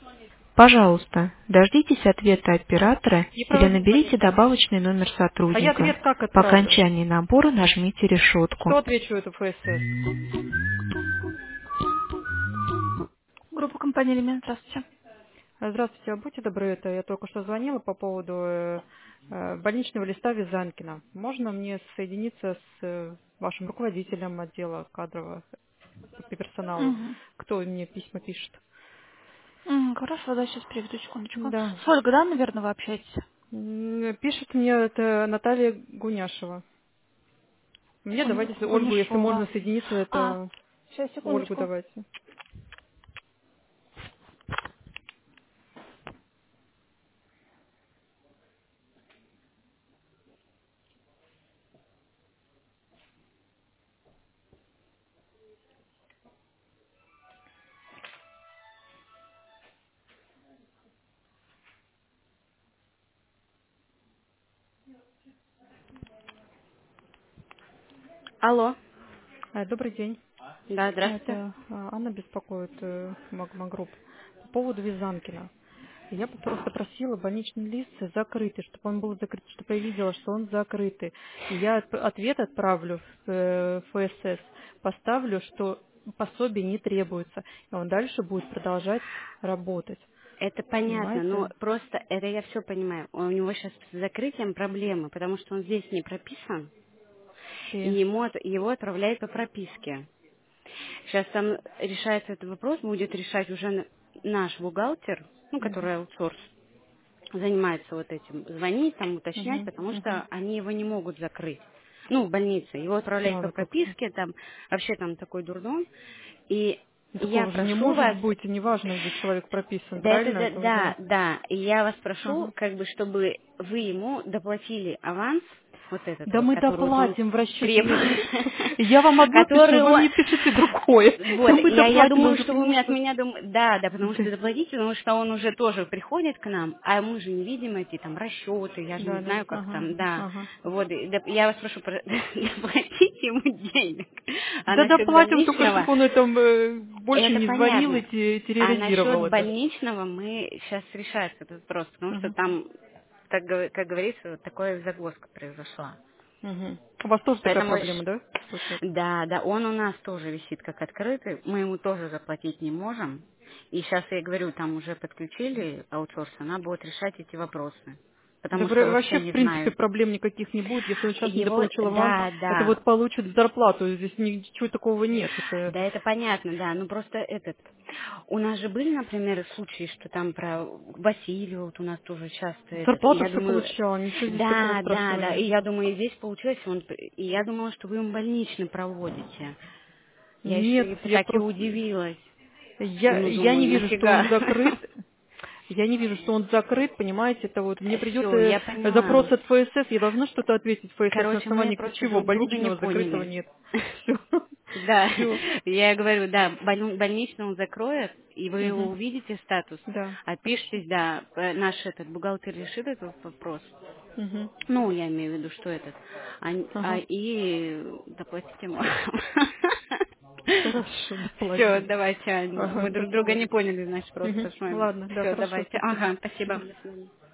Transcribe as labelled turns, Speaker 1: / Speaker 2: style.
Speaker 1: Пожалуйста, дождитесь ответа оператора
Speaker 2: Не
Speaker 1: или
Speaker 2: проводить
Speaker 1: наберите
Speaker 2: звонить.
Speaker 1: добавочный номер
Speaker 2: А я
Speaker 1: сотрудника.
Speaker 2: ответ как
Speaker 1: По
Speaker 2: отправлю?
Speaker 1: окончании набора нажмите решетку.
Speaker 2: Кто отвечу эту ФСС?
Speaker 3: Группа компании «Элемент», здравствуйте.
Speaker 2: Здравствуйте, а будьте добры, это я только что звонила по поводу больничного листа Вязанкина. Можно мне соединиться с вашим руководителем отдела кадрового по персоналу?
Speaker 3: Угу.
Speaker 2: Кто мне письма пишет?
Speaker 3: Хорошо, да, сейчас переведу, секундочку.
Speaker 2: Да.
Speaker 3: С Ольгой, да, наверное, вы общаетесь?
Speaker 2: Пишет мне это Наталья Гуняшева. Мне давайте Ольгу, если можно
Speaker 3: Гунишова.
Speaker 2: соединиться,
Speaker 3: А,
Speaker 2: это
Speaker 3: сейчас,
Speaker 2: Ольгу
Speaker 3: секундочку.
Speaker 2: давайте.
Speaker 4: Алло.
Speaker 2: Добрый день.
Speaker 4: Да, здравствуйте.
Speaker 2: Это Анна беспокоит Магма Групп по поводу Вязанкина. Я просто просила больничный лист закрытый, чтобы он был закрыт, чтобы я видела, что он закрытый. И я ответ отправлю в ФСС, поставлю, что пособие не требуется, и он дальше будет продолжать работать.
Speaker 4: Это понятно, но
Speaker 2: Понимаете?
Speaker 4: просто это я все понимаю. У него сейчас с закрытием проблемы, потому что он здесь не прописан, и
Speaker 2: И,
Speaker 4: его отправляют по прописке. Сейчас там решается этот вопрос, будет решать уже наш бухгалтер, ну,
Speaker 2: мгм,
Speaker 4: который аутсорс, занимается вот этим, звонить, там, уточнять,
Speaker 2: мгм,
Speaker 4: потому
Speaker 2: мгм.
Speaker 4: что они его не могут закрыть. Ну, в больнице. Его отправляют по
Speaker 2: Надо как-то.
Speaker 4: прописке, там, вообще там такой дурдом. И
Speaker 2: Ну,
Speaker 4: я
Speaker 2: такого же не
Speaker 4: прошу
Speaker 2: может
Speaker 4: вас.
Speaker 2: быть, и неважно, где человек прописан,
Speaker 4: Да, это
Speaker 2: правильно?
Speaker 4: да,
Speaker 2: Это уже...
Speaker 4: да, да. И я вас прошу,
Speaker 2: Ага.
Speaker 4: как бы, чтобы вы ему доплатили аванс, вот этот
Speaker 2: Да
Speaker 4: вот,
Speaker 2: мы
Speaker 4: который вот он
Speaker 2: доплатим в расчете.
Speaker 4: требует,
Speaker 2: Я вам одно пишу,
Speaker 4: который
Speaker 2: вы
Speaker 4: он...
Speaker 2: мне пишете другое.
Speaker 4: Вот,
Speaker 2: Мы
Speaker 4: я
Speaker 2: доплатим
Speaker 4: думаю,
Speaker 2: уже,
Speaker 4: что вы
Speaker 2: потому
Speaker 4: от
Speaker 2: что...
Speaker 4: меня думаете, да, да, потому что доплатите, потому что он уже тоже приходит к нам, а мы же не видим эти там расчеты, я же не
Speaker 2: Да, да,
Speaker 4: знаю, как
Speaker 2: ага,
Speaker 4: там, да.
Speaker 2: ага.
Speaker 4: Вот, и я вас прошу доплатить ему денег. А
Speaker 2: Да
Speaker 4: насчет
Speaker 2: доплатим только,
Speaker 4: больничного,
Speaker 2: чтобы он это больше
Speaker 4: это
Speaker 2: не звонил и
Speaker 4: понятно. А насчет
Speaker 2: терроризировал это.
Speaker 4: больничного мы сейчас решается этот вопрос, потому что
Speaker 2: Мгм,
Speaker 4: там, как говорится, вот такая загвоздка произошла.
Speaker 2: мгм. У вас тоже такая
Speaker 4: Поэтому,
Speaker 2: проблема, да, получается?
Speaker 4: да, да, он у нас тоже висит как открытый, мы ему тоже заплатить не можем. И сейчас, я говорю, там уже подключили аутсорс, она будет решать эти вопросы.
Speaker 2: Да
Speaker 4: Потому что вообще
Speaker 2: вообще, в
Speaker 4: не
Speaker 2: принципе,
Speaker 4: знаю.
Speaker 2: проблем никаких не будет. Если он сейчас
Speaker 4: Его,
Speaker 2: недополучил аванс,
Speaker 4: да,
Speaker 2: это
Speaker 4: да,
Speaker 2: вот получит зарплату. Здесь ничего такого нет. Это
Speaker 4: да, это понятно, да, ну просто у нас же были, например, случаи, что там про Василию, вот у нас тоже часто
Speaker 2: зарплату
Speaker 4: я
Speaker 2: все
Speaker 4: думаю,
Speaker 2: получала, ничего здесь такого
Speaker 4: да, да,
Speaker 2: страшного
Speaker 4: да, и
Speaker 2: нет.
Speaker 4: я думаю, и здесь получилось, и я думала, что вы ему больничный проводите. Я
Speaker 2: Нет,
Speaker 4: еще и
Speaker 2: я
Speaker 4: так и
Speaker 2: просто...
Speaker 4: удивилась. Ну,
Speaker 2: Я
Speaker 4: думаю,
Speaker 2: не вижу, что он
Speaker 4: нафига?
Speaker 2: закрыт. Я не вижу, что он закрыт, понимаете, это вот мне придет
Speaker 4: Все, я поняла.
Speaker 2: запрос от ФСС, я должна что-то ответить ФСС, на
Speaker 4: Короче, мы
Speaker 2: основании
Speaker 4: просто
Speaker 2: чего?
Speaker 4: друг друга не
Speaker 2: Больничного закрытого
Speaker 4: поняли.
Speaker 2: нет. Все.
Speaker 4: Да,
Speaker 2: Все.
Speaker 4: я говорю, да, больничный он закроет, и вы его
Speaker 2: Угу.
Speaker 4: увидите статус,
Speaker 2: Да, хорошо.
Speaker 4: отпишитесь, да, наш этот бухгалтер решит этот вопрос.
Speaker 2: Угу.
Speaker 4: Ну, я имею в виду, что
Speaker 2: Ага.
Speaker 4: и доплатите ему.
Speaker 2: Хорошо,
Speaker 4: Все,
Speaker 2: доплатим.
Speaker 4: давайте, Ань,
Speaker 2: Ага,
Speaker 4: мы друг друга
Speaker 2: спасибо.
Speaker 4: не поняли, значит,
Speaker 2: Угу.
Speaker 4: просто.
Speaker 2: Ладно, да,
Speaker 4: Все,
Speaker 2: хорошо,
Speaker 4: давайте.
Speaker 2: спасибо.
Speaker 4: Ага, спасибо.
Speaker 2: До
Speaker 4: До свидания.